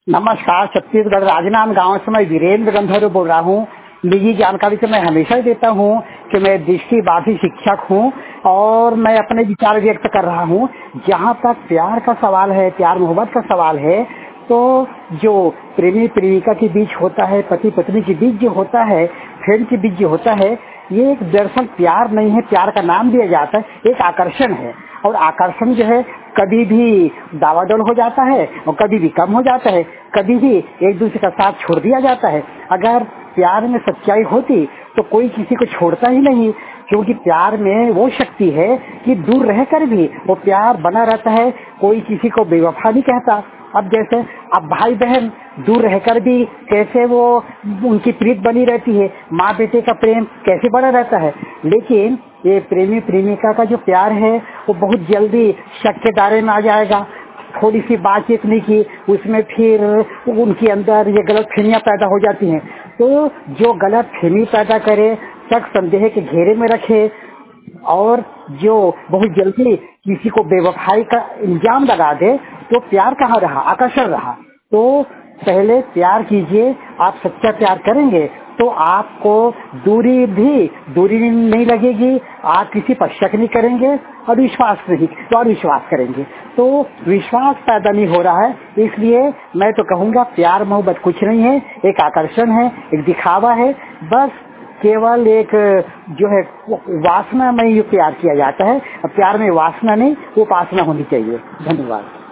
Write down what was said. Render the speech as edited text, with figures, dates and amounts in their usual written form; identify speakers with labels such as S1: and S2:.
S1: नमस्कार। छत्तीसगढ़ राजनांद गांव से मैं वीरेंद्र गंधर्व बोल रहा हूँ। निजी जानकारी तो मैं हमेशा ही देता हूँ कि मैं दृष्टिबाधित शिक्षक हूँ और मैं अपने विचार व्यक्त कर रहा हूँ। जहाँ तक प्यार का सवाल है, प्यार मोहब्बत का सवाल है, तो जो प्रेमी प्रेमिका के बीच होता है, पति पत्नी के बीच जो होता है, फ्रेंड के बीच जो होता है, ये एक दरअसल प्यार नहीं है। प्यार का नाम दिया जाता है, एक आकर्षण है। और आकर्षण जो है कभी भी दावाडोल हो जाता है और कभी भी कम हो जाता है, कभी भी एक दूसरे का साथ छोड़ दिया जाता है। अगर प्यार में सच्चाई होती तो कोई किसी को छोड़ता ही नहीं, क्योंकि प्यार में वो शक्ति है कि दूर रहकर भी वो प्यार बना रहता है। कोई किसी को बेवफा नहीं कहता। अब जैसे अब भाई बहन दूर रहकर भी कैसे वो उनकी प्रीत बनी रहती है, माँ बेटे का प्रेम कैसे बना रहता है। लेकिन ये प्रेमी प्रेमिका का जो प्यार है वो बहुत जल्दी शक के दायरे में आ जाएगा। थोड़ी सी बातचीत नहीं की, उसमें फिर उनके अंदर ये गलत फहमियाँ पैदा हो जाती हैं। तो जो गलत फहमी पैदा करे, शक संदेह के घेरे में रखे और जो बहुत जल्दी किसी को बेवफाई का इल्जाम लगा दे, तो प्यार कहाँ रहा, आकर्षण रहा। तो पहले प्यार कीजिए। आप सच्चा प्यार करेंगे तो आपको दूरी नहीं लगेगी। आप किसी पर शक नहीं करेंगे और विश्वास करेंगे। तो विश्वास पैदा नहीं हो रहा है। इसलिए मैं तो कहूँगा प्यार मोहब्बत कुछ नहीं है, एक आकर्षण है, एक दिखावा है। बस केवल एक जो है वासना में ही प्यार किया जाता है। प्यार में वासना नहीं, उपासना होनी चाहिए। धन्यवाद।